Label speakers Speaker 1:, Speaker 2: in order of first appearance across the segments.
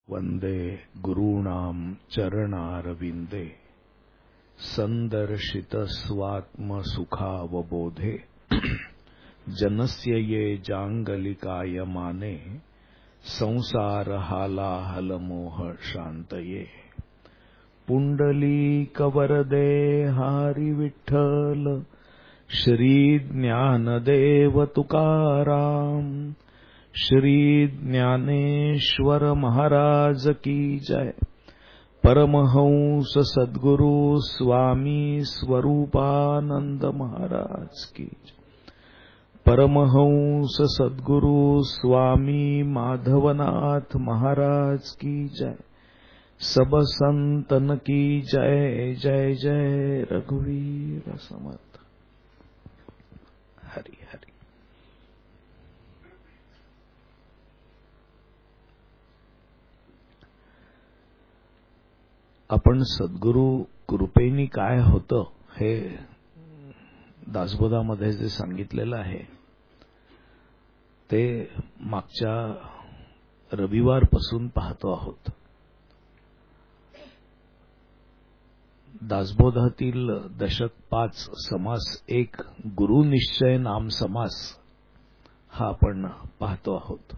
Speaker 1: वंदे गुरूणां चरणारविंदे संदर्शित स्वात्मसुखावबोधे जनस्य ये जांगलिकायमाने संसार हालाहलमोह शांतये पुंडलीकवरदे हरि विठ्ठल श्री ज्ञानदेव तुकाराम श्री ज्ञानेश्वर महाराज की जय। परमहंस सद्गुरु स्वामी स्वरूपानंद महाराज की जय। परमहंस सद्गुरु स्वामी माधवनाथ महाराज की जय। सब संतन की जय जय जय। रघुवीर समर्थ। हरि हरि। आपण सद्गुरु कृपेनी काय होतं हे दासबोधामध्ये जे सांगितलेलं आहे ते मागच्या रविवारपासून पाहतो आहोत। दासबोधातील दशक 5 समास 1 गुरुनिश्चय नाम समास हा आपण पाहतो आहोत।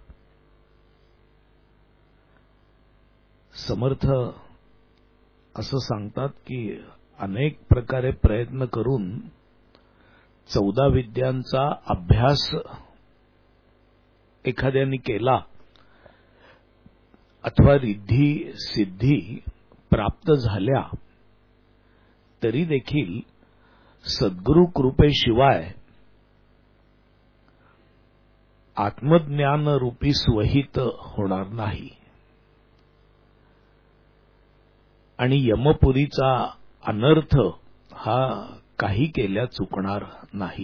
Speaker 1: समर्थ असं सांगतात की अनेक प्रकारे प्रयत्न करून 14 विद्यांचा अभ्यास एखाद्याने केला अथवा रिद्धी सिद्धी प्राप्त झाल्या तरी देखील सद्गुरु कृपेशिवाय आत्मज्ञान रूपी स्वहित होणार नाही आणि यमपुरीचा अनर्थ हा काही केल्या चुकणार नाही।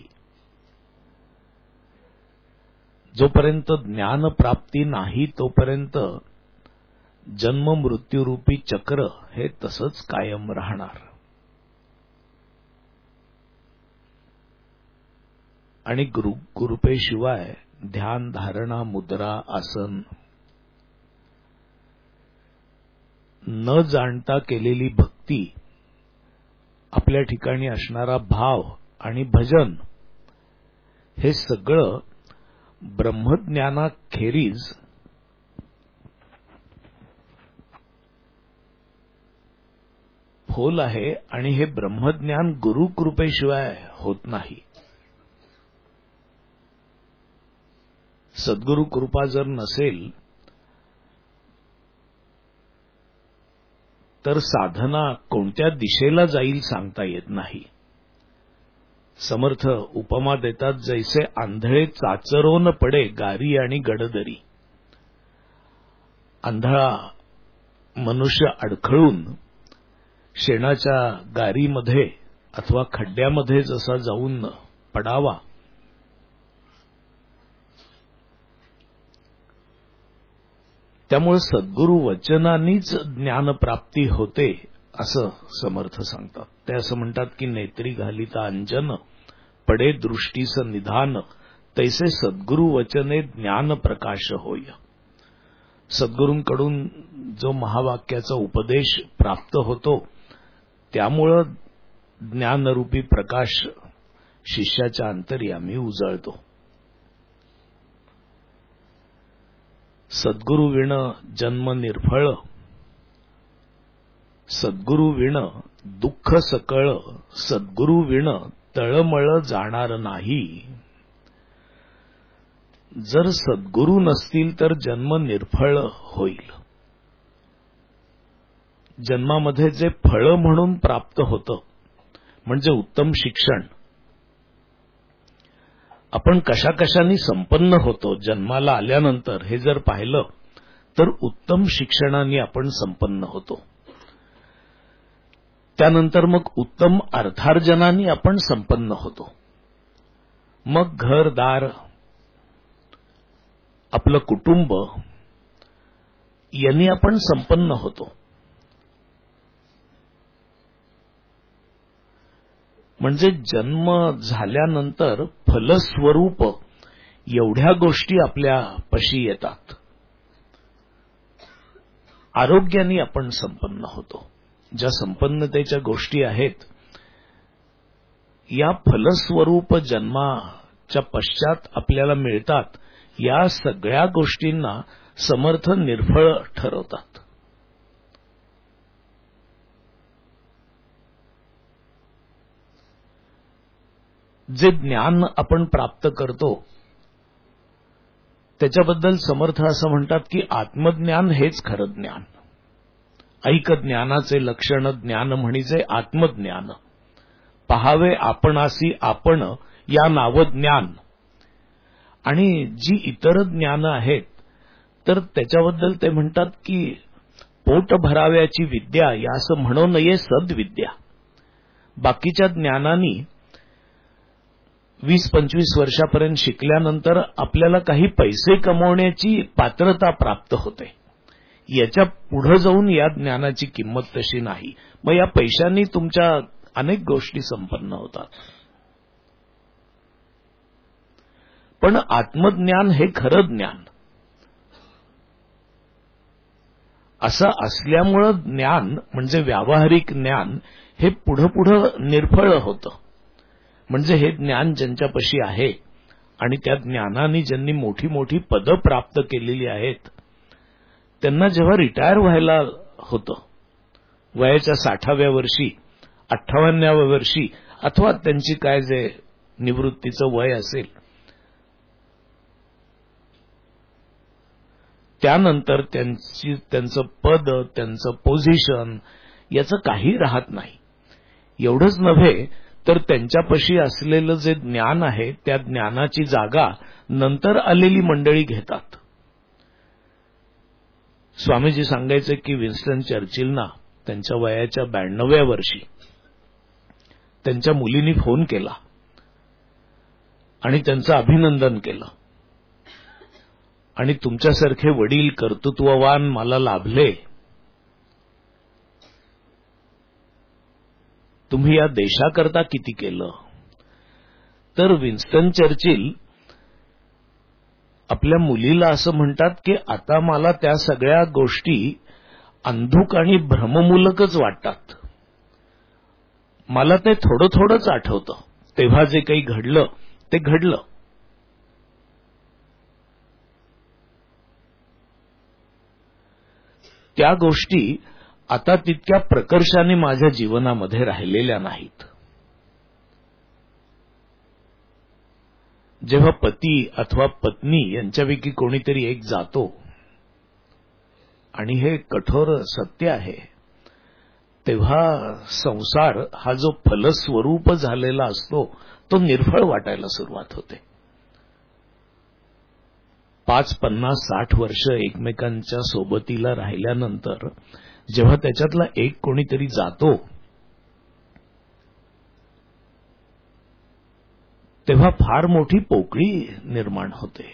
Speaker 1: जोपर्यंत ज्ञान प्राप्ती नाही तोपर्यंत जन्म मृत्यूरूपी चक्र हे तसंच कायम राहणार आणि गुरुकृपेशिवाय ध्यान धारणा मुद्रा आसन न जाणता केलेली भक्ती आपल्या ठिकाणी असणारा भाव आणि भजन हे सगळं ब्रह्मज्ञानाखेरीज फोल आहे आणि हे ब्रह्मज्ञान गुरुकृपेशिवाय होत नाही। सद्गुरु कृपा जर नसेल तर साधना कोणत्या दिशेला जाईल सांगता येत नाही। समर्थ उपमा देतात जैसे आंधळे चाचरोन पडे गारी आणि गडदरी। आंधळा मनुष्य अडखळून शेणाच्या गारीमध्ये अथवा खड्ड्यामध्ये जसा जाऊन पडावा त्यामुळे सद्गुरु वचनानीच ज्ञानप्राप्ती होते असं समर्थ सांगतात। ते असं म्हणतात की नेत्री घालिता अंजन पडे दृष्टीस निधान तैसे सद्गुरु वचने ज्ञान प्रकाश होय। सद्गुरूंकडून जो महावाक्याचा उपदेश प्राप्त होतो त्यामुळे ज्ञानरूपी प्रकाश शिष्याच्या अंतर्यामी उजळतो। सद्गुरु विण जन्म निर्फळ सद्गुरु विण दुःख सकळ सद्गुरु विण तळमळ जाणार नाही। जर सद्गुरु नसतील तर जन्म निर्फळ होईल। जन्मामध्ये जे फळ म्हणून प्राप्त होतं म्हणजे उत्तम शिक्षण, आपण कशा कशानी संपन्न होतो जन्माला आल्यानंतर हे जर पाहिलं तर उत्तम शिक्षणाने आपण संपन्न होतो। त्यानंतर मग उत्तम अर्थार्जनाने आपण संपन्न होतो। मग घरदार आपलं कुटुंब यांनी आपण संपन्न होतो। म्हणजे जन्म झाल्यानंतर फलस्वरूप एवढ्या गोष्टी आपल्या पशी येतात। आरोग्याने आपण संपन्न होतो. ज्या संपन्नतेच्या गोष्टी आहेत, या फलस्वरूप जन्माच्या पश्चात आपल्याला मिळतात, या सगळ्या गोष्टींना समर्थ निर्फळ ठरवतात. जे ज्ञान आपण प्राप्त करतो त्याच्याबद्दल समर्थ असं म्हणतात की आत्मज्ञान हेच खरं ज्ञान. ऐक ज्ञानाचे लक्षण ज्ञान म्हणीचे आत्मज्ञान. पहावे आपणासी आपण या नाव ज्ञान. आणि जी इतर ज्ञान आहेत तर त्याच्याबद्दल ते म्हणतात की पोट भराव्याची विद्या यास म्हणू नये सद्विद्या. बाकीच्या ज्ञानानी 20-25 वर्षापर्यंत शिकल्यानंतर आपल्याला काही पैसे कमवण्याची पात्रता प्राप्त होते. याच्या पुढे जाऊन या ज्ञानाची किंमत तशी नाही. मग या पैशांनी तुमच्या अनेक गोष्टी संपन्न होतात. पण आत्मज्ञान हे खरं ज्ञान. असं असल्यामुळे ज्ञान म्हणजे व्यावहारिक ज्ञान हे पुढं निर्फळ होतं. म्हणजे हे ज्ञान ज्यांच्यापाशी आहे आणि त्या ज्ञानाने ज्यांनी मोठी मोठी पदं प्राप्त केलेली आहेत, त्यांना जेव्हा रिटायर व्हायला होतं, वयाच्या 60व्या वर्षी, 58व्या वर्षी, अथवा त्यांची काय जे निवृत्तीचं वय असेल, त्यानंतर त्यांचं पद, त्यांचं पोझिशन याचं काही राहत नाही. एवढंच नव्हे तर त्यांच्यापाशी असलेलं जे ज्ञान आहे त्या ज्ञानाची जागा नंतर आलेली मंडळी घेतात. स्वामीजी सांगायचे की विन्स्टन चर्चिलना त्यांच्या वयाच्या 92व्या वर्षी त्यांच्या मुलीने फोन केला आणि त्यांचं अभिनंदन केलं आणि तुमच्यासारखे वडील कर्तृत्ववान मला लाभले. तुम्ही या देशाकरता किती केलं. तर विन्स्टन चर्चिल आपल्या मुलीला असं म्हणतात की आता मला त्या सगळ्या गोष्टी अंधुक आणि भ्रममूलकच वाटतात. मला ते थोडं थोडंच आठवतं. तेव्हा जे काही घडलं ते घडलं. त्या गोष्टी आता तितक्या प्रकर्षाने माझ्या जीवनामध्ये राहिलेल्या नाहीत. जेव्हा पती अथवा पत्नी यांच्यापैकी कोणीतरी एक जातो, आणि हे कठोर सत्य आहे, तेव्हा संसार हा जो फलस्वरूप झालेला असतो तो निर्फळ वाटायला सुरुवात होते. 5, 50, 60 वर्ष एकमेकांच्या सोबतीला राहिल्यानंतर जेव्हा त्याच्यातला एक कोणीतरी जातो, तेव्हा फार मोठी पोकळी निर्माण होते.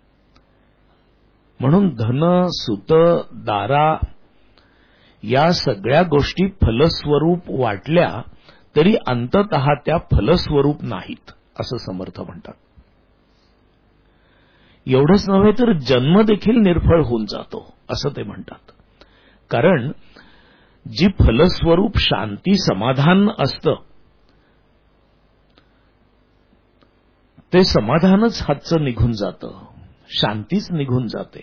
Speaker 1: म्हणून धन, सुत, दारा या सगळ्या गोष्टी फलस्वरूप वाटल्या तरी अंततः त्या फलस्वरूप नाहीत असं समर्थ म्हणतात. एवढंच नव्हे तर जन्म देखील निर्फळ होऊन जातो असं ते म्हणतात. कारण जी फलस्वरूप शांती समाधान असतं ते समाधानच हातचं निघून जातं, शांतीच निघून जाते.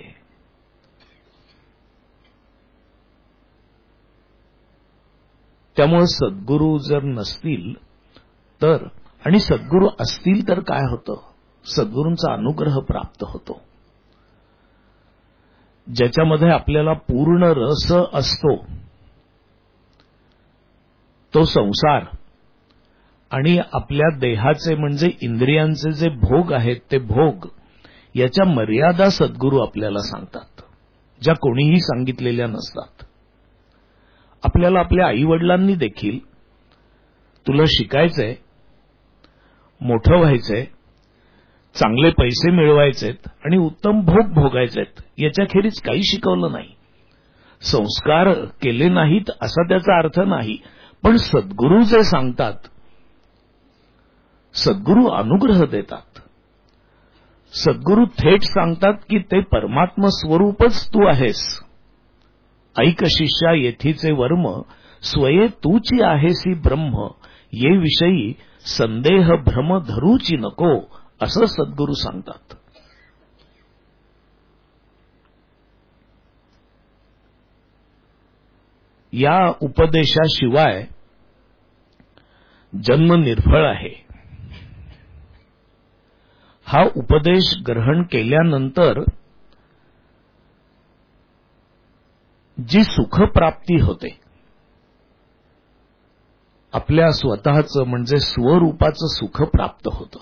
Speaker 1: त्यामुळे सद्गुरू जर नसतील तर, आणि सद्गुरू असतील तर काय होतं, सद्गुरूंचा अनुग्रह प्राप्त होतो. ज्याच्यामध्ये आपल्याला पूर्ण रस असतो तो संसार आणि आपल्या देहाचे म्हणजे इंद्रियांचे जे भोग आहेत ते भोग याच्या मर्यादा सद्गुरू आपल्याला सांगतात, ज्या कोणीही सांगितलेल्या नसतात. आपल्याला आपल्या आईवडिलांनी देखील तुला शिकायचंय, मोठं व्हायचंय, चांगले पैसे मिळवायचेत आणि उत्तम भोग भोगायचेत याच्याखेरीज काही शिकवलं नाही. संस्कार केले नाहीत असा त्याचा अर्थ नाही, पण सद्गुरू जे सांगतात, सद्गुरू अनुग्रह देतात. सद्गुरू थेट सांगतात की ते परमात्म स्वरूपच तू आहेस, ऐक शिष्या येथीचे वर्म, स्वये तूची आहेसी ब्रह्म, ये विषयी संदेह भ्रम धरूची नको, असं सद्गुरू सांगतात. या उपदेशाशिवाय जन्म निर्फळ आहे. हा उपदेश ग्रहण केल्यानंतर जी सुखप्राप्ती होते, आपल्या स्वतःचं म्हणजे स्वरूपाचं सुख प्राप्त होतं.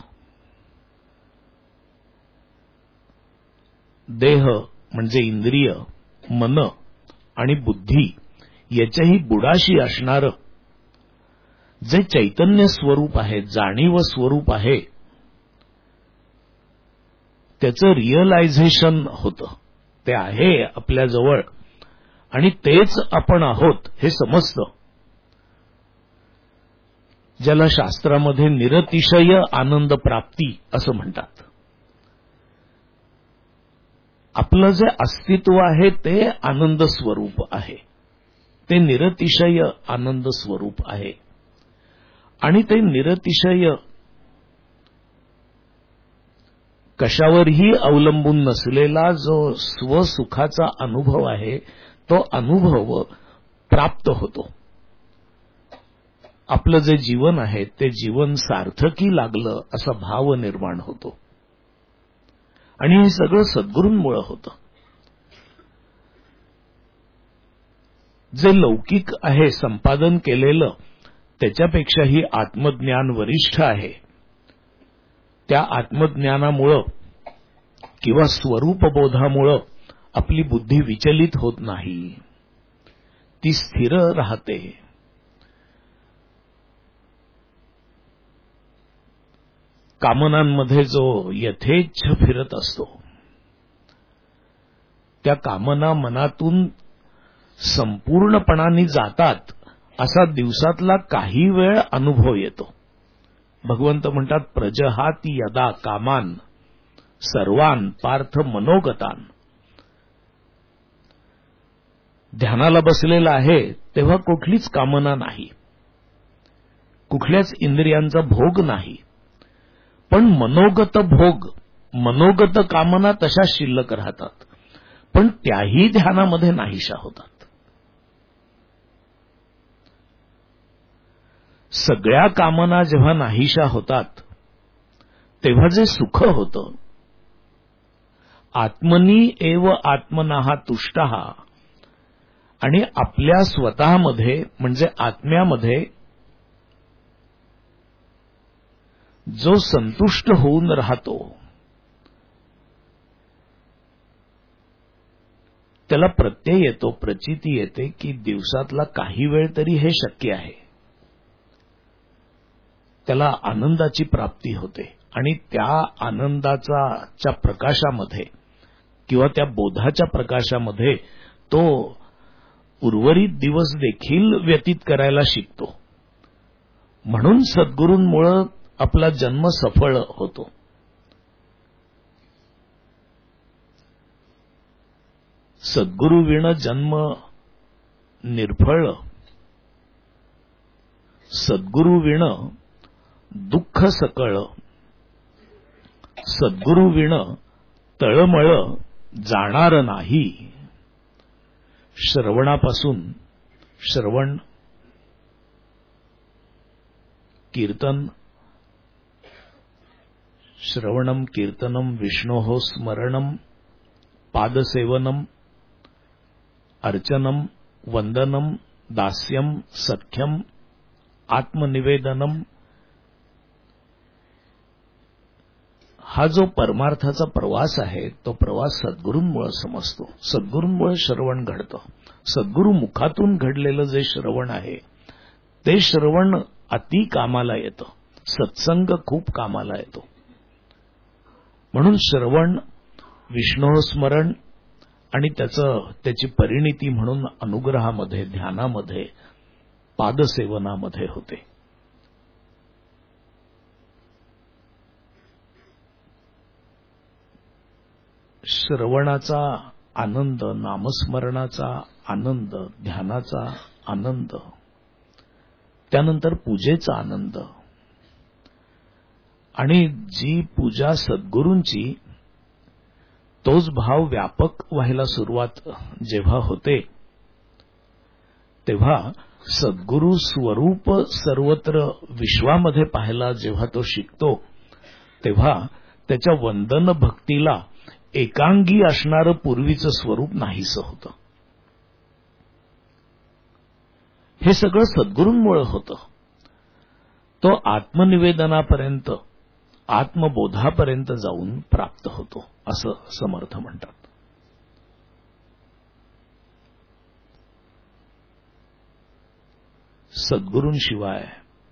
Speaker 1: देह म्हणजे इंद्रिय, मन आणि बुद्धी याच्याही बुडाशी असणारं जे चैतन्य स्वरूप आहे, जाणीव स्वरूप आहे, त्याचं रिअलायझेशन होतं. ते आहे आपल्याजवळ आणि तेच आपण आहोत हे समजतं. ज्याला शास्त्रामध्ये निरतिशय आनंद प्राप्ती असं म्हणतात. आपलं जे अस्तित्व आहे ते आनंद स्वरूप आहे, ते निरतिशय आनंद स्वरूप आहे. आणि ते निरतिशय कशावरही अवलंबून नसलेला जो स्वसुखाचा अनुभव आहे, तो अनुभव प्राप्त होतो. आपलं जे जीवन आहे ते जीवन सार्थकी लागलं असा भाव निर्माण होतो. आणि हे सगळं सद्गुरूंमुळे होतं. जे लौकिक आहे संपादन केलेलं, त्याच्यापेक्षाही आत्मज्ञान वरिष्ठ आहे. त्या आत्मज्ञानामुळं किंवा स्वरूपबोधामुळं आपली बुद्धी विचलित होत नाही, ती स्थिर राहते. कामनांमध्ये जो यथेच्छ फिरत असतो, त्या कामना मनातून संपूर्णपणाने जातात असा दिवसातला काही वेळ अनुभव येतो. भगवंत म्हणतात, प्रजहाती यदा कामान सर्वान पार्थ मनोगतान. ध्यानाला बसलेला आहे तेव्हा कुठलीच कामना नाही, कुठल्याच इंद्रियांचा भोग नाही, पण मनोगत भोग, मनोगत कामना तशा शिल्लक राहतात, पण त्याही ध्यानामध्ये नाहीशा होतात. सगळ्या कामना जेव्हा नाहीशा होतात तेव्हा जे सुख होतं, आत्मनी एव आत्मनाः तुष्टः, आणि आपल्या स्वतःमध्ये म्हणजे आत्म्यामध्ये जो संतुष्ट होऊन राहतो, त्याला प्रत्यय येतो, प्रचिती येते की दिवसातला काही वेळ तरी हे शक्य आहे. त्याला आनंदाची प्राप्ती होते आणि त्या आनंदाच्या प्रकाशामध्ये किंवा त्या बोधाच्या प्रकाशामध्ये तो उर्वरित दिवस देखील व्यतीत करायला शिकतो. म्हणून सद्गुरूंमुळे आपला जन्म सफळ होतो. सद्गुरुविण जन्म निर्फळ, सद्गुरुविण दुःख सकळ, सद्गुरुविण तळमळ जाणार नाही. श्रवणापासून, श्रवण, कीर्तन, श्रवणम कीर्तनम विष्णोः स्मरणम पादसेवनम अर्चनम वंदनम दास्यम सख्यम आत्मनिवेदनम, हा जो परमार्थाचा प्रवास आहे तो प्रवास सद्गुरूंमुळे समजतो. सद्गुरूंमुळे श्रवण घडतं. सद्गुरू मुखातून घडलेलं जे श्रवण आहे ते श्रवण अति कामाला येतं. सत्संग खूप कामाला येतो. म्हणून श्रवण, विष्णू स्मरण आणि त्याची परिणिती म्हणून अनुग्रहामध्ये, ध्यानामध्ये, पादसेवनामध्ये होते. श्रवणाचा आनंद, नामस्मरणाचा आनंद, ध्यानाचा आनंद, त्यानंतर पूजेचा आनंद. आणि जी पूजा सद्गुरूंची, तोच भाव व्यापक व्हायला सुरुवात जेव्हा होते, तेव्हा सद्गुरू स्वरूप सर्वत्र विश्वामध्ये पाहायला जेव्हा तो शिकतो, तेव्हा त्याच्या वंदन भक्तीला एकांगी असणारं पूर्वीचं स्वरूप नाहीसं होतं. हे सगळं सद्गुरूंमुळे होतं. तो आत्मनिवेदनापर्यंत, आत्मबोधापर्यंत जाऊन प्राप्त होतो, असं समर्थ म्हणतात. सद्गुरूंशिवाय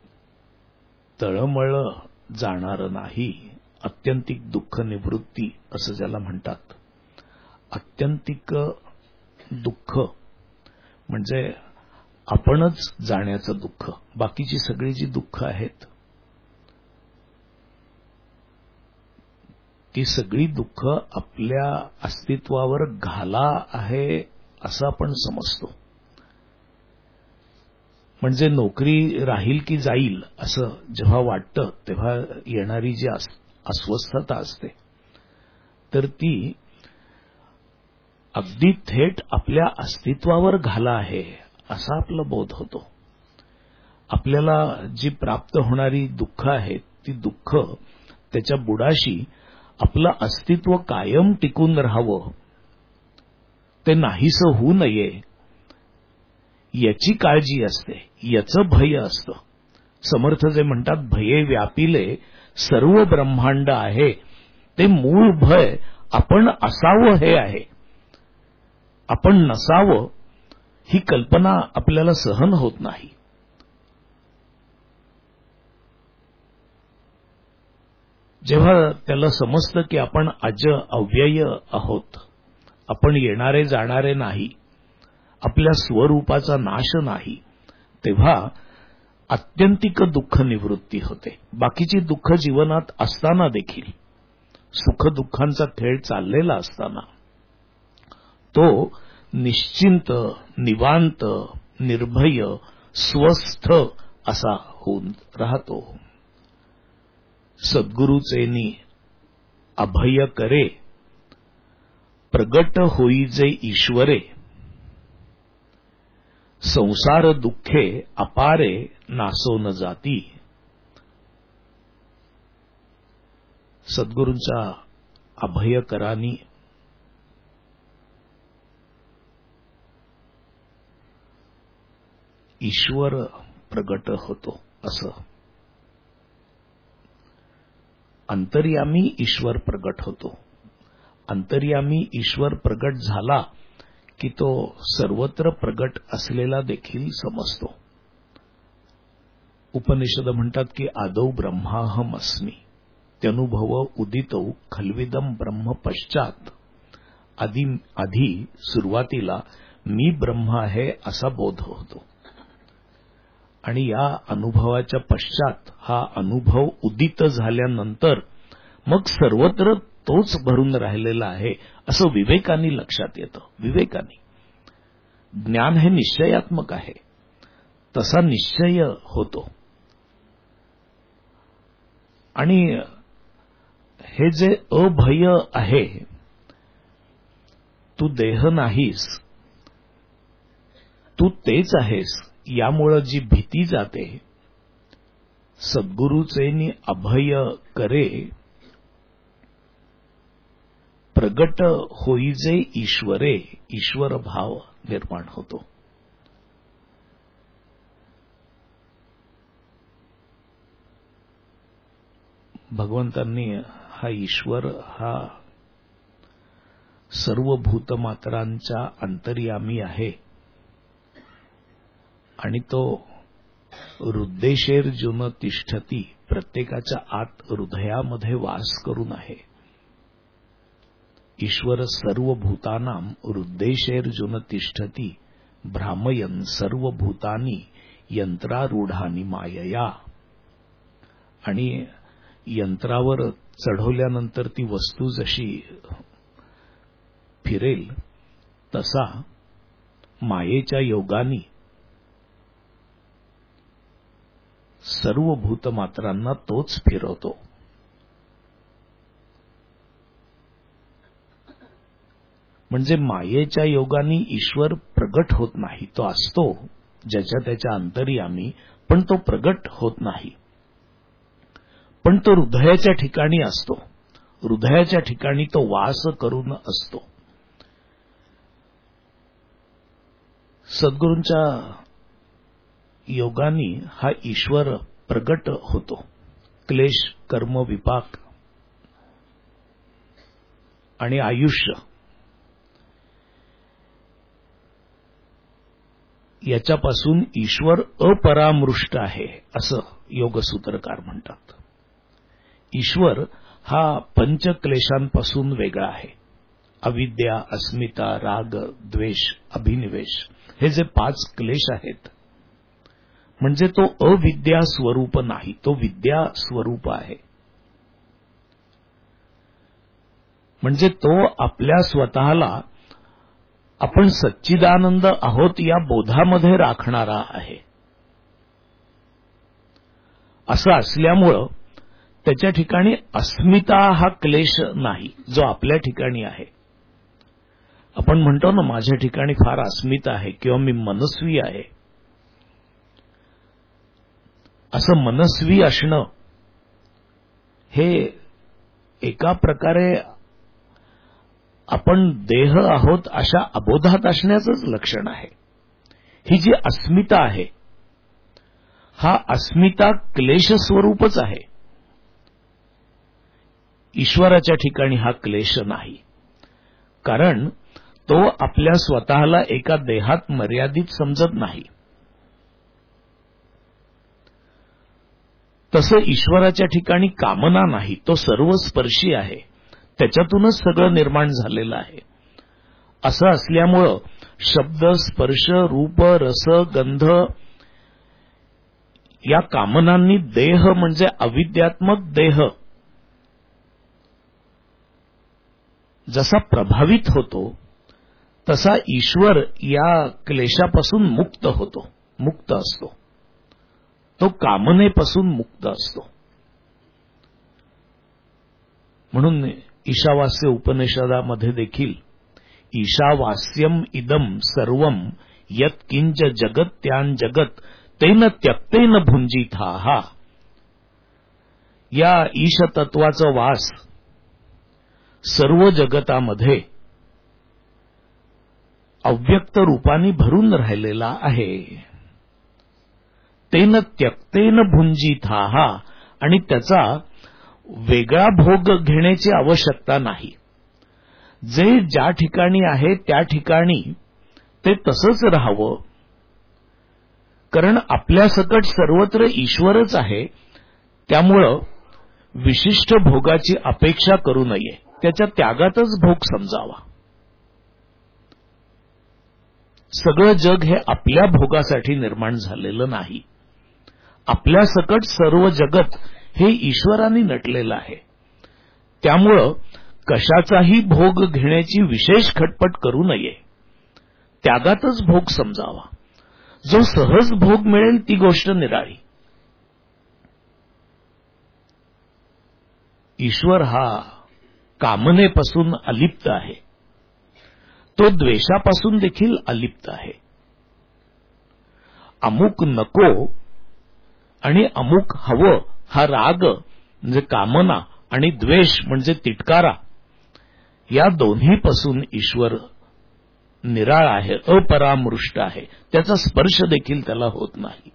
Speaker 1: तळमळ जाणारं नाही. आत्यंतिक दुःख निवृत्ती असं ज्याला म्हणतात. आत्यंतिक दुःख म्हणजे आपणच जाण्याचं दुःख. बाकीची सगळी जी दुःख आहेत, ती सगळी दुःख आपल्या अस्तित्वावर घाला आहे असं आपण समजतो. म्हणजे नोकरी राहील की जाईल असं जेव्हा वाटतं, तेव्हा येणारी जी अस्वस्थता असते, तर ती अगदी थेट आपल्या अस्तित्वावर घाला आहे असा आपला बोध होतो. आपल्याला जी प्राप्त होणारी दुःख आहेत, ती दुःख त्याच्या बुडाशी आपलं अस्तित्व कायम टिकून राहावं, ते नाहीसं होऊ नये, याची काळजी असते, याचं भय असतं. समर्थ जे म्हणतात, भये व्यापिले सर्व ब्रह्मांड आहे, ते मूळ भय आपण असावं हे आहे. आपण नसावं ही कल्पना आपल्याला सहन होत नाही. जेव्हा त्याला समजतं की आपण अज अव्यय आहोत, आपण येणारे जाणारे नाही, आपल्या स्वरूपाचा नाश नाही, तेव्हा आत्यंतिक दुःख निवृत्ती होते. बाकीची दुःख जीवनात असताना देखील, सुखदुःखांचा खेळ चाललेला असताना, तो निश्चिंत, निवांत, निर्भय, स्वस्थ असा होऊन राहतो. सद्गुरूचेनी अभय करे, प्रगट होई जे ईश्वरे, संसार दुःखे अपारे नासो न जाती. सद्गुरूंच्या अभयकरांनी ईश्वर प्रगट होतो. असं अंतर्यामी ईश्वर प्रगट होतो. अंतर्यामी ईश्वर प्रगट झाला की तो सर्वत्र प्रगट असलेला देखील समजतो. उपनिषद म्हणतात की आदौ ब्रह्माहम अस्मी, त्यनुभव उदितौ खल्विदम ब्रह्म पश्चात. आधी सुरुवातीला मी ब्रह्म आहे असा बोध होतो, आणि या अनुभवाच्या पश्चात हा अनुभव उदित झाल्यानंतर मग सर्वत्र तोच भरून राहिलेला आहे असं विवेकाने लक्षात येतं. विवेकाने ज्ञान हे निश्चयात्मक आहे, तसा निश्चय होतो. आणि हे जे अभय आहे, तू देह नाहीस, तू तेच आहेस, यामुळं जी भीती जाते, सद्गुरूचेनी अभय करे, प्रगट होई जे ईश्वरे, ईश्वर भाव निर्माण होतो. भगवंतांनी हा ईश्वर हा सर्व भूतमात्रांच्या अंतर्यामी आहे, आणि तो हृद्देशेर्जुन तिष्ठती, प्रत्येकाच्या आत हृदयामध्ये वास करून आहे. ईश्वर सर्व भूतानां हृद्देशेर्जुन तिष्ठती, भ्रामयन् सर्व भूतानी यंत्रारूढानी मायया. आणि यंत्रावर चढवल्यानंतर ती वस्तू जशी फिरेल तसा मायेच्या योगानी सर्व भूतमात्रांना तोच फिरवतो. म्हणजे मायेच्या योगानी ईश्वर प्रगट होत नाही. तो असतो ज्याच्या त्याच्या अंतर्यामी, पण तो प्रगट होत नाही. पण तो हृदयाच्या ठिकाणी असतो. हृदयाच्या ठिकाणी तो वास करून असतो. सद्गुरूंच्या योगानी हा ईश्वर प्रगट होतो. क्लेश, कर्म, विपाक आणि आयुष्य याच्यापासून ईश्वर अपरामृष्ट आहे असं योगसूत्रकार म्हणतात. ईश्वर हा पंचक्लेशांपासून वेगळा आहे. अविद्या, अस्मिता, राग, द्वेष, अभिनिवेश हे जे 5 क्लेश आहेत, म्हणजे तो अविद्या स्वरूप नाही, तो विद्या स्वरूप आहे. म्हणजे तो आपल्या स्वतःला आपण सच्चिदानंद आहोत या बोधामध्ये राखणारा आहे. असं असल्यामुळं त्याच्या ठिकाणी अस्मिता हा क्लेश नाही, जो आपल्या ठिकाणी आहे. आपण म्हणतो ना, माझ्या ठिकाणी फार अस्मिता आहे किंवा मी मनस्वी आहे. असं मनस्वी असणं हे एका प्रकारे आपण देह आहोत अशा अबोधात असण्याचंच लक्षण आहे. ही जी अस्मिता आहे, हा अस्मिता क्लेश स्वरूपच आहे. ईश्वराच्या ठिकाणी हा क्लेश नाही, कारण तो आपल्या स्वतःला एका देहात मर्यादित समजत नाही. तसं ईश्वराच्या ठिकाणी कामना नाही, तो सर्वस्पर्शी आहे. त्याच्यातूनच सगळं निर्माण झालेलं आहे. असं असल्यामुळं शब्द, स्पर्श, रूप, रस, गंध या कामनांनी देह म्हणजे अविद्यात्मक देह जसा प्रभावित होतो, तसा ईश्वर या क्लेशापासून मुक्त होतो, मुक्त असतो. तो कामनेपासून मुक्त असतो. म्हणून ईशावास्य उपनिषदामध्ये देखील ईशावास्यम इदम सर्वम यत्किंच जगत्यान जगत तेन त्यक्तेन भुंजिता हा, या ईशतत्वाचा वास सर्व जगतामध्ये अव्यक्त रूपाने भरून राहिलेला आहे. तेन त्यक्तेन भुंजिता हा, आणि त्याचा वेगळा भोग घेण्याची आवश्यकता नाही. जे ज्या ठिकाणी आहे त्या ठिकाणी ते तसंच राहावं, कारण आपल्या सकट सर्वत्र ईश्वरच आहे. त्यामुळं विशिष्ट भोगाची अपेक्षा करू नये, त्याच्या त्यागातच भोग समजावा. सगळं जग हे आपल्या भोगासाठी निर्माण झालेलं नाही. आपल्या सकट सर्व जगत हे ईश्वराने नटलेलं आहे. त्यामुळं कशाचाही भोग घेण्याची विशेष खटपट करू नये, त्यागातच भोग समजावा. जो सहज भोग मिळेल ती गोष्ट निराळी. ईश्वर हा कामनेपासून अलिप्त आहे. तो द्वेषापासून देखील अलिप्त आहे. अमुक नको आणि अमुक हवं हा राग म्हणजे कामना आणि द्वेष म्हणजे तिटकारा, या दोन्हीपासून ईश्वर निराळा आहे, अपरामृष्ट आहे. त्याचा स्पर्श देखील त्याला होत नाही.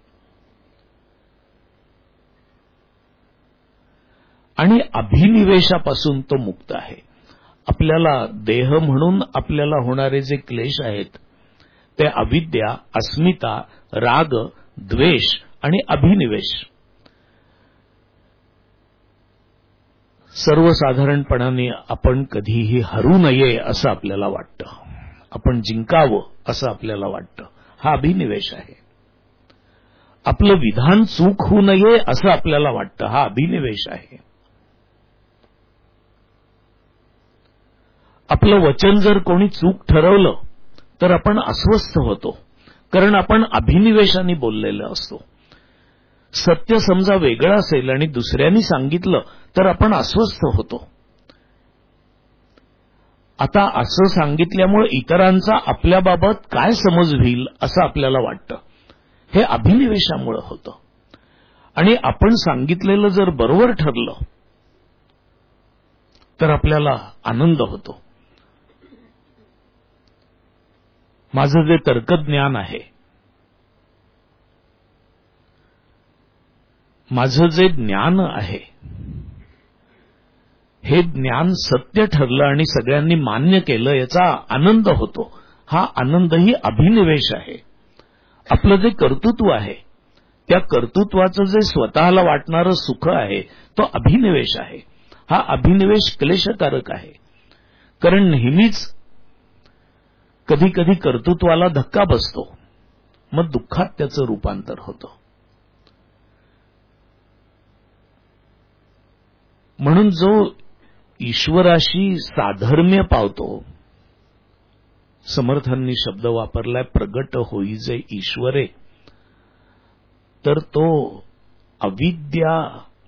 Speaker 1: आणि अभिनिवेशापासून तो मुक्त आहे. आपल्याला देह म्हणून आपल्याला होणारे जे क्लेश आहेत ते अविद्या, अस्मिता, राग, द्वेष आणि अभिनिवेश. सर्वसाधारणपणाने आपण कधीही हरू नये असं आपल्याला वाटतं, आपण जिंकावं असं आपल्याला वाटतं. हा अभिनिवेश आहे. आपलं विधान चूक होऊ नये असं आपल्याला वाटतं. हा अभिनिवेश आहे. आपलं वचन जर कोणी चूक ठरवलं तर आपण अस्वस्थ होतो, कारण आपण अभिनिवेशाने बोललेलो असतो. सत्य समजा वेगळं असेल आणि दुसऱ्यांनी सांगितलं तर आपण अस्वस्थ होतो. आता असं सांगितल्यामुळे इतरांचा आपल्याबाबत काय समज होईल असं आपल्याला वाटतं. हे अभिनिवेशामुळे होतं. आणि आपण सांगितलेलं जर बरोबर ठरलं तर आपल्याला आनंद होतो. माझं जे तर्कज्ञान आहे, माझं जे ज्ञान आहे, हे ज्ञान सत्य ठरलं आणि सगळ्यांनी मान्य केलं याचा आनंद होतो. हा आनंदही अभिनिवेश आहे. आपलं जे कर्तृत्व आहे त्या कर्तृत्वाचं जे स्वतःला वाटणारं सुख आहे तो अभिनिवेश आहे. हा अभिनिवेश क्लेशकारक आहे, कारण नेहमीच कधी कधी कर्तृत्वाला धक्का बसतो, मग दुःखात त्याचं रूपांतर होतं. म्हणून जो ईश्वराशी साधर्म्य पावतो, समर्थांनी शब्द वापरलाय प्रगट होई जे ईश्वरे, तर तो अविद्या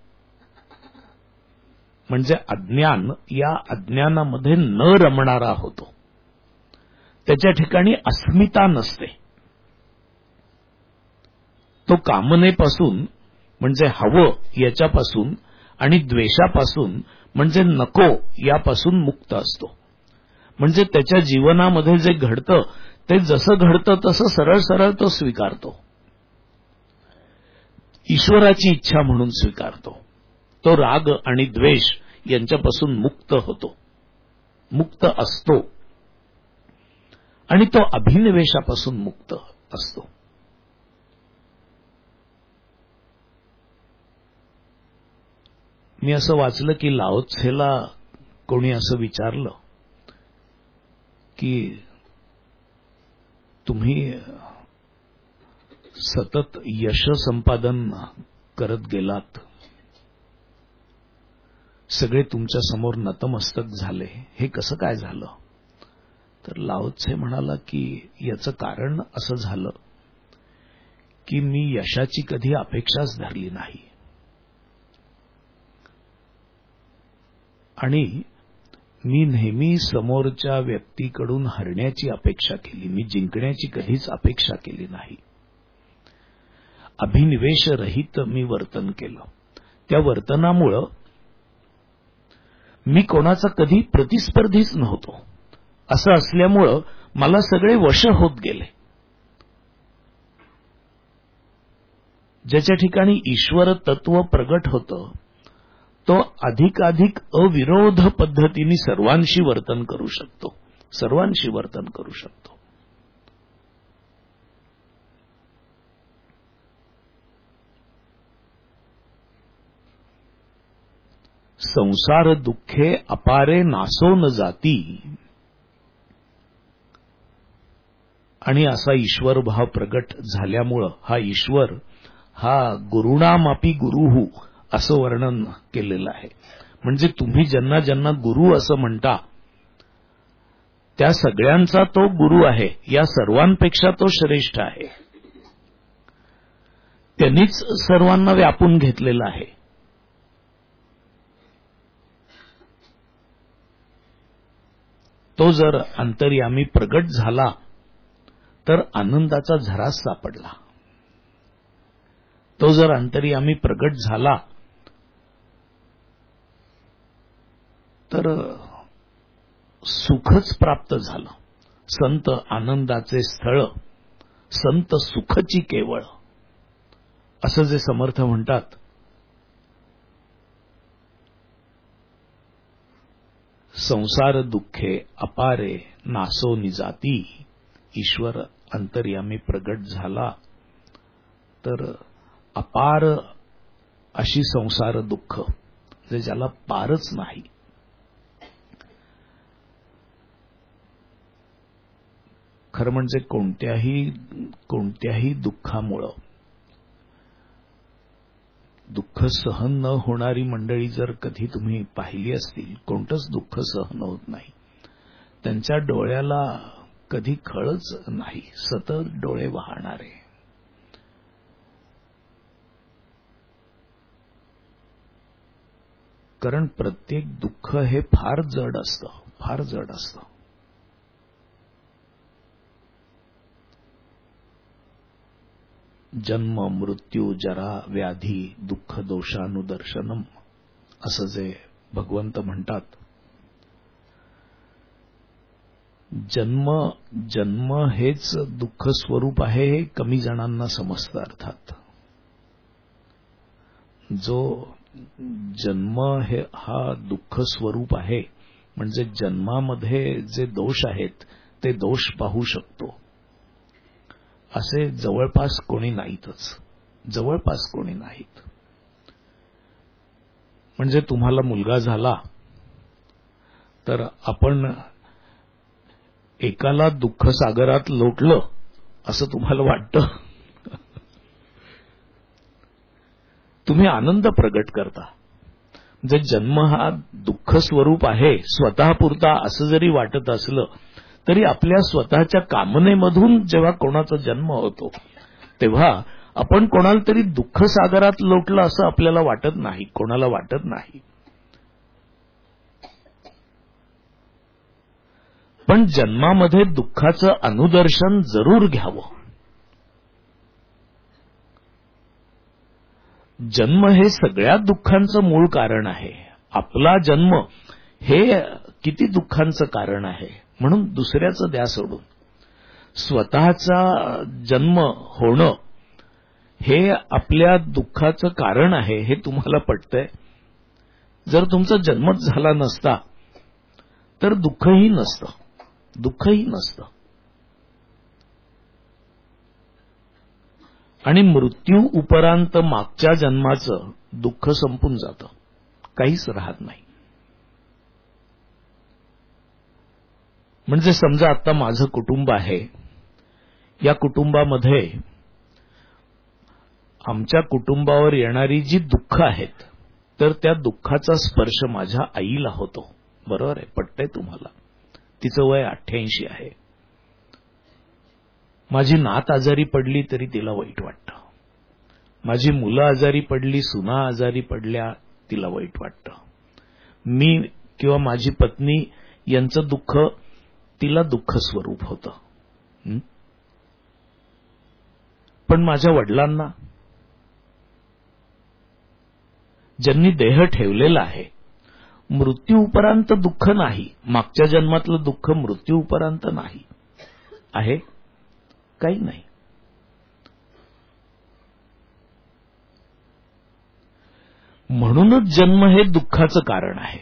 Speaker 1: म्हणजे अज्ञान, या अज्ञानामध्ये न रमणारा होतो. त्याच्या ठिकाणी अस्मिता नसते. तो कामनेपासून म्हणजे हवं याच्यापासून आणि द्वेषापासून म्हणजे नको यापासून मुक्त असतो. म्हणजे त्याच्या जीवनामध्ये जे घडतं ते जसं घडतं तसं सरळ सरळ तो स्वीकारतो. ईश्वराची इच्छा म्हणून स्वीकारतो. तो राग आणि द्वेष यांच्यापासून मुक्त होतो, मुक्त असतो आणि तो अभिनिवेशापासून मुक्त असतो. मी असं वाचलं की लाओ त्सेला कोणी असं विचारलं की तुम्ही सतत यश संपादन करत गेलात, सगळे तुमच्या समोर नतमस्तक झाले, हे कसं काय झालं? तर लाओ त्से म्हणाला की याचं कारण असं झालं की मी यशाची कधी अपेक्षाच धरली नाही आणि मी नेहमी समोरच्या व्यक्तीकडून हरण्याची अपेक्षा केली, मी जिंकण्याची कधीच अपेक्षा केली नाही. अभिनिवेश रहित मी वर्तन केलं. त्या वर्तनामुळं मी कोणाचा कधी प्रतिस्पर्धीच नव्हतो. असं असल्यामुळं मला सगळे वश होत गेले. ज्याच्या ठिकाणी ईश्वर तत्व प्रगट होतं तो अधिकाधिक अविरोध पद्धतीने सर्वांशी वर्तन करू शकतो, सर्वांशी वर्तन करू शकतो. संसार दुःखे अपारे नासो न जाती, आणि असा ईश्वर भाव प्रगट झाल्यामुळं हा ईश्वर हा गुरुणामापी गुरुहू असं वर्णन केलेलं आहे. म्हणजे तुम्ही ज्यांना ज्यांना गुरु असं म्हणता त्या सगळ्यांचा तो गुरु आहे, या सर्वांपेक्षा तो श्रेष्ठ आहे. त्यांनीच सर्वांना व्यापून घेतलेला आहे. तो जर अंतर्यामी प्रगट झाला तर आनंदाचा झरास सापडला. तो जर अंतर्यामी प्रगट झाला तर सुखच प्राप्त झालं. संत आनंदाचे स्थळ, संत सुखची केवळ, असं जे समर्थ म्हणतात. संसार दुःखे अपारे नासो निजाती, ईश्वर अंतर्यामी प्रगट झाला तर अपार अशी संसार दुःख जे ज्याला पारच नाही. खरं म्हणजे कोणत्याही दुःखामुळं, दुःख सहन न होणारी मंडळी जर कधी तुम्ही पाहिली असतील, कोणतंच दुःख सहन होत नाही. त्यांच्या डोळ्याला कधी खळच नाही, सतत डोळे वाहणारे. कारण प्रत्येक दुःख हे फार जड असतं, फार जड असतं. जन्म मृत्यू जरा व्याधी दुःख दोषानुदर्शनम असं जे भगवंत म्हणतात. जन्म हेच दुःख स्वरूप आहे हे कमी जणांना समजतं. अर्थात जो जन्म हा दुःख स्वरूप आहे म्हणजे जन्मामध्ये जे दोष आहेत ते दोष पाहू शकतो असे जवळपास कोणी नाहीतच, जवळपास कोणी नाहीत. म्हणजे तुम्हाला मुलगा झाला तर आपण एकाला दुःख सागरात लोटलं असं तुम्हाला वाटतं? तुम्ही आनंद प्रगट करता. म्हणजे जन्म हा दुःख स्वरूप आहे स्वतःपुरता असं जरी वाटत असलं तरी आपल्या स्वतःच्या कामनेमधून जेव्हा कोणाचा जन्म होतो तेव्हा आपण कोणाला तरी दुःख सागरात लोटलं असं आपल्याला वाटत नाही, कोणाला वाटत नाही. पण जन्मामध्ये दुःखाचं अनुदर्शन जरूर घ्यावं. जन्म हे सगळ्या दुःखांचं मूळ कारण आहे. आपला जन्म हे किती दुःखांचं कारण आहे, म्हणून दुसऱ्याचं द्या सोडून. स्वतःचा जन्म होणं हे आपल्या दुःखाचं कारण आहे हे तुम्हाला पटतंय? जर तुमचा जन्मच झाला नसता तर दुःखही नसतं, दुःखही नसतं. आणि मृत्यू उपरांत मागच्या जन्माचं दुःख संपून जातं, काहीच राहत नाही. म्हणजे समजा आता माझं कुटुंब आहे, या कुटुंबामध्ये आमच्या कुटुंबावर येणारी जी दुःख आहेत तर त्या दुःखाचा स्पर्श माझ्या आईला होतो. बरोबर आहे, पटतंय तुम्हाला? तिचं वय 88 आहे. माझी नात आजारी पडली तरी तिला वाईट वाटतं. माझी मुलं आजारी पडली, सुना आजारी पडल्या, तिला वाईट वाटतं. मी किंवा माझी पत्नी यांचं दुःख तिला दुःख स्वरूप होतं. पण माझ्या वडिलांना, ज्यांनी देह ठेवलेला आहे, मृत्यू उपरांत दुःख नाही. मागच्या जन्मातलं दुःख मृत्यू उपरांत नाही आहे, काही नाही. म्हणूनच जन्म हे दुःखाचं कारण आहे.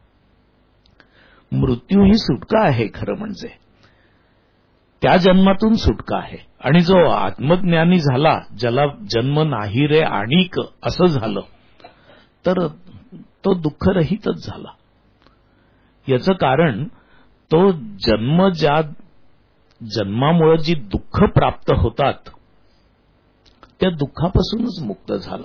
Speaker 1: मृत्यू ही सुटका आहे. खरं म्हणजे त्या जन्मातून सुटका आहे. आणि जो आत्मज्ञानी झाला, ज्याला जन्म नाही रे आणिक असं झालं, तर तो दुःखरहितच झाला. याचं कारण तो ज्या जन्मामुळे जी दुःख प्राप्त होतात त्या दुःखापासूनच मुक्त झाला.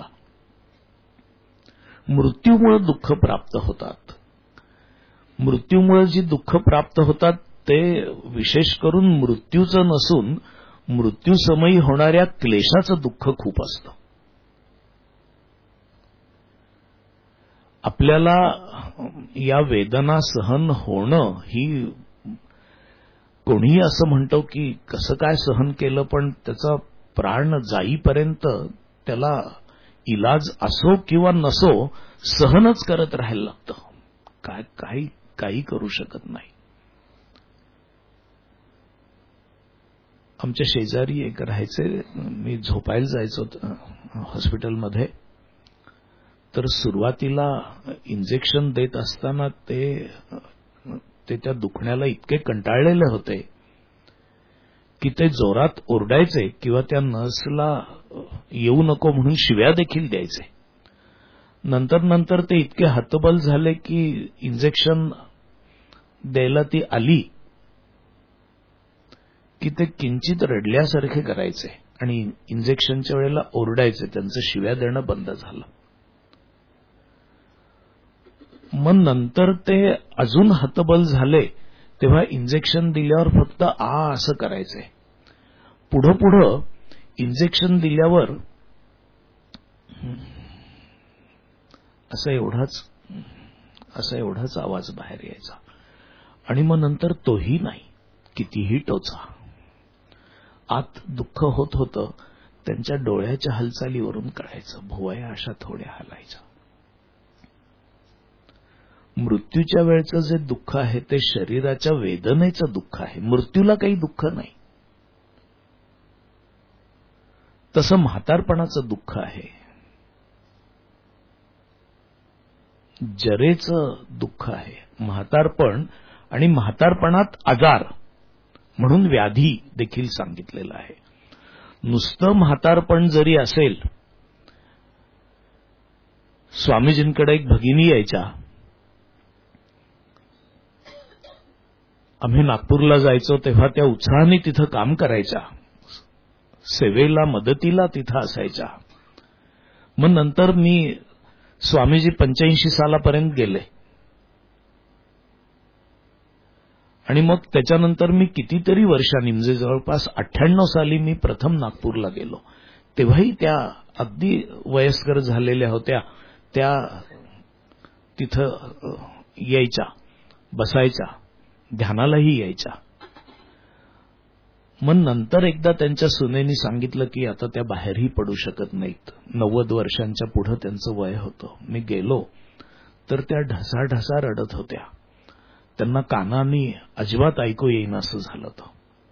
Speaker 1: मृत्यूमुळे दुःख प्राप्त होतात. मृत्यूमुळे जी दुःख प्राप्त होतात ते विशेष करून मृत्यूचं नसून मृत्यूसमयी होणाऱ्या क्लेशाचं दुःख खूप असतं. आपल्याला या वेदना सहन होणं ही, कोणीही असं म्हणतो की कसं काय सहन केलं, पण त्याचा प्राण जाईपर्यंत त्याला इलाज असो किंवा नसो सहनच करत राहायला लागतं. काही करू शकत नाही. आमच्या शेजारी एक राहायचे, मी झोपायला जायचो हॉस्पिटलमध्ये, तर सुरुवातीला इंजेक्शन देत असताना ते त्या दुखण्याला इतके कंटाळलेले होते की ते जोरात ओरडायचे किंवा त्या नर्सला येऊ नको म्हणून शिव्या देखील द्यायचे. नंतर ते इतके हतबल झाले की इंजेक्शन द्यायला ती आली की ते किंचित रडल्यासारखे करायचे आणि इंजेक्शनच्या वेळेला ओरडायचे. त्यांचं शिव्या देणं बंद झालं. मग नंतर ते अजून हतबल झाले तेव्हा इंजेक्शन दिल्यावर फक्त असं करायचंय. पुढं पुढं इंजेक्शन दिल्यावर असा एवढाच आवाज बाहेर यायचा. आणि मग नंतर तोही नाही, कितीही टोचा. आत दुःख होत होतं, त्यांच्या डोळ्याच्या हालचालीवरून कळायचं. भुवया अशा थोड्या हलायच्या. मृत्यूच्या वेळचं जे दुःख आहे ते शरीराच्या वेदनेचं दुःख आहे. मृत्यूला काही दुःख नाही. तसं म्हातारपणाचं दुःख आहे, जरेचं दुःख आहे. म्हातारपण आणि म्हातारपणात आजार म्हणून व्याधी देखील सांगितलेलं आहे. नुसतं म्हातारपण जरी असेल, स्वामीजींकडे एक भगिनी यायच्या. आम्ही नागपूरला जायचो तेव्हा त्या उत्साहाने तिथं काम करायच्या, सेवेला मदतीला तिथं असायच्या. मग नंतर मी स्वामीजी 85 सालापर्यंत गेले आणि मग त्याच्यानंतर मी कितीतरी वर्षांनी म्हणजे जवळपास 98 साली मी प्रथम नागपूरला गेलो. तेव्हाही त्या अगदी वयस्कर झालेल्या होत्या. त्या तिथं यायच्या, बसायच्या, ध्यानालाही यायच्या. मग नंतर एकदा त्यांच्या सुनेनी सांगितलं की आता त्या बाहेरही पडू शकत नाहीत. 90 वर्षांच्या पुढे त्यांचं वय होतं. मी गेलो तर त्या ढसाढसा रडत होत्या. त्यांना कानांनी अजिबात ऐकू येईन असं झालं होतं.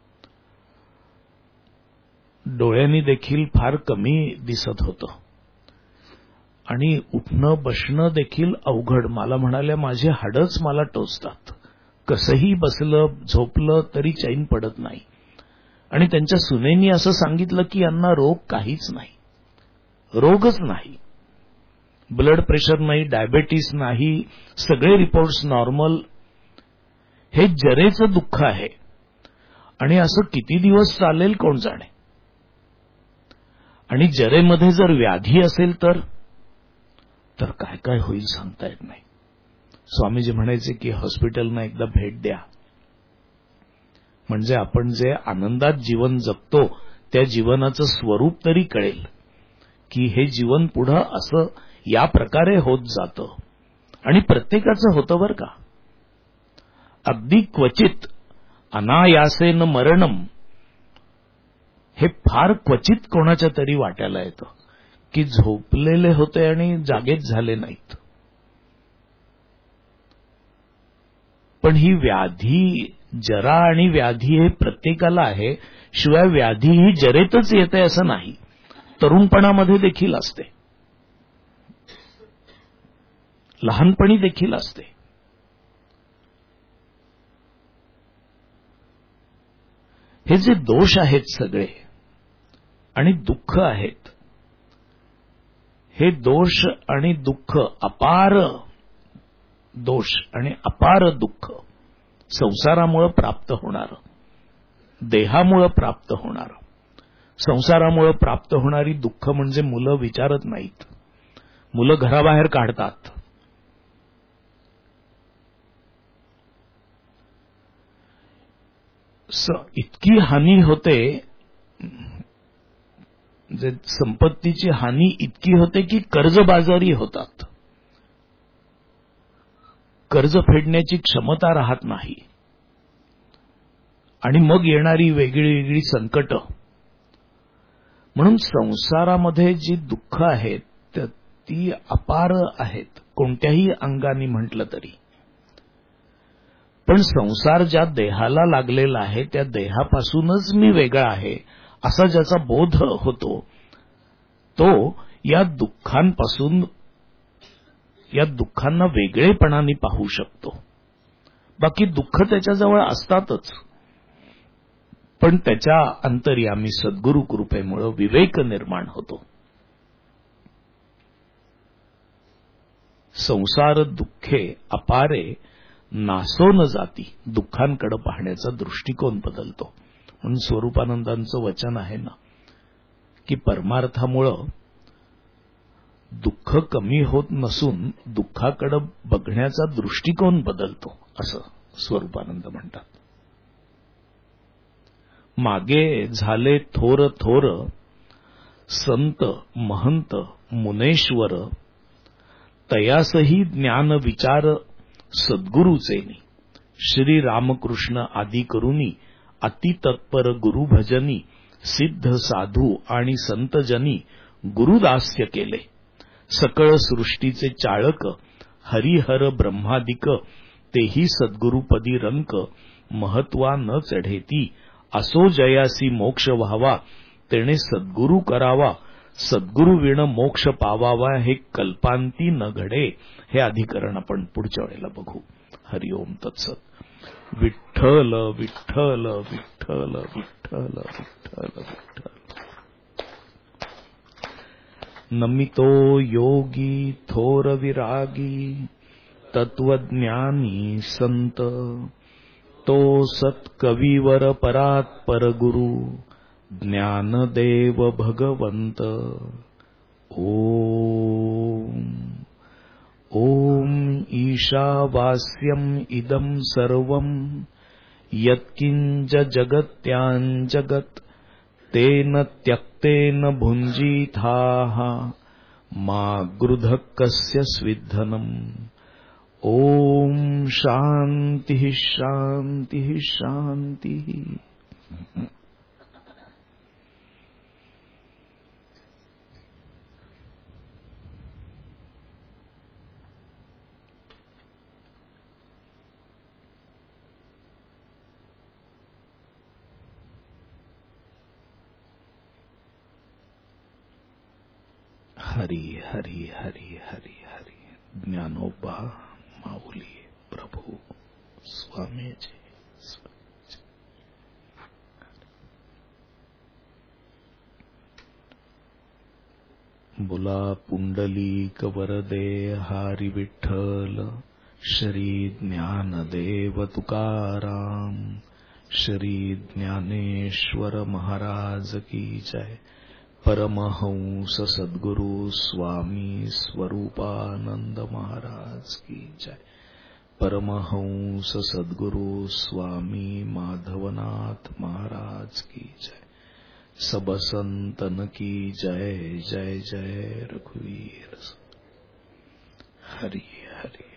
Speaker 1: डोळ्यांनी देखील फार कमी दिसत होतं आणि उठणं बसणं देखील अवघड. मला म्हणाल्या माझे हाडच मला टोचतात, कसंही बसलं झोपलं तरी चैन पडत नाही. आणि त्यांच्या सुनेनी असं सांगितलं की यांना रोग काहीच नाही, रोगच नाही, ब्लड प्रेशर नाही, डायबेटीस नाही, सगळे रिपोर्ट्स नॉर्मल. हे जरेचं दुःख आहे आणि असं किती दिवस चालेल कोण जाणे. आणि जरेमध्ये जर व्याधी असेल तर काय काय होईल सांगता येत नाही. स्वामीजी म्हणायचे की हॉस्पिटलना एकदा भेट द्या, म्हणजे आपण जे आनंदात जीवन जगतो त्या जीवनाचं स्वरूप तरी कळेल की हे जीवन पुढं असं या प्रकारे होत जातं. आणि प्रत्येकाचं होतं बरं का. अगदी क्वचित अनायासेन मरणम हे फार क्वचित कोणाच्या तरी वाट्याला येतं की झोपलेले होते आणि जागेच झाले नाहीत. पण ही व्याधी, जरा आणि व्याधी हे प्रत्येकाला आहे. शिवाय व्याधी ही जरेतच येते असं नाही, तरुणपणामध्ये देखील असते, लहानपणी देखील असते. हे जे दोष आहेत सगळे आणि दुःख आहेत, हे दोष आणि दुःख, अपार दोष आणि अपार दुःख संसारामुळे प्राप्त होणार, देहामुळे प्राप्त होणार. संसारामुळे प्राप्त होणारी दुःख म्हणजे मुलं विचारत नाहीत, मुलं घराबाहेर काढतात. इतकी हानी होते, जे संपत्तीची हानी इतकी होते की कर्जबाजारी होतात, कर्ज फेडण्याची क्षमता राहत नाही. आणि मग येणारी वेगळी वेगळी संकट. म्हणून संसारामध्ये जी दुःख आहेत ती अपार आहेत कोणत्याही अंगाने म्हटलं तरी. पण संसार ज्या देहाला लागलेला आहे त्या देहापासूनच मी वेगळा आहे असा ज्याचा बोध होतो तो या दुःखांपासून, या दुःखांना वेगळेपणाने पाहू शकतो. बाकी दुःख त्याच्याजवळ असतातच, पण त्याच्या अंतर्यामी सद्गुरु कृपेमुळे विवेक निर्माण होतो. संसार दुःखे अपारे नासो न जाती, दुःखांकडे पाहण्याचा दृष्टिकोन बदलतो. म्हणून स्वरूपानंदांचं वचन आहे ना की परमार्थामुळं दुःख कमी होत नसून दुःखाकडे बघण्याचा दृष्टिकोन बदलतो असं स्वरूपानंद म्हणतात. मागे झाले थोर थोर संत महंत मुनेश्वर, तयासही ज्ञान विचार सद्गुरुचेनी. श्री रामकृष्ण आदी करुनी अति तत्पर गुरुभजनी, सिद्ध साधू आणि संतजनी गुरुदास्य केले. सकळ सृष्टीचे चाळक हरिहर ब्रह्मादिक, तेही सद्गुरुपदी रंक. महत्वा न चढेती असो जयासी मोक्ष व्हावा, तेणे सद्गुरु करावा. सद्गुरु विण मोक्ष पावावा, हे कल्पांती न घडे. हे अधिकरण आपण पुढच्या वेळेला बघू. हरिओम तत्सत. विठ्ठल विठ्ठल विठ्ठल विठ्ठल विठ्ठल विठ्ठल. नमितो योगी थोर विरागी, तत्वज्ञानी संत. तो सत्कविवर परात परगुरु, ज्ञानदेव भगवंत. ओम ओम ईशावास्यम इदं सर्वं, यत्किंच जगत्याञ्जगत्, तेन त्यक्तेन भुञ्जीथाः, मा गृधः कस्य स्विद्धनम्. ओम शांति शांति शांति. हरि हरि हरि हरि हरि. ज्ञानोबा माऊली प्रभू स्वामीजी. बोला पुंडलीक वरदे हरी विठ्ठल. श्री ज्ञानदेव तुकाराम, श्री ज्ञानेश्वर महाराज की जय. परमहंस सद्गुरु स्वामी स्वरूपानंद महाराज की जय. परमहंस सद्गुरु स्वामी माधवनाथ महाराज की जय. सब संतन की जय. जय जय रघुवीर. हरि हरि.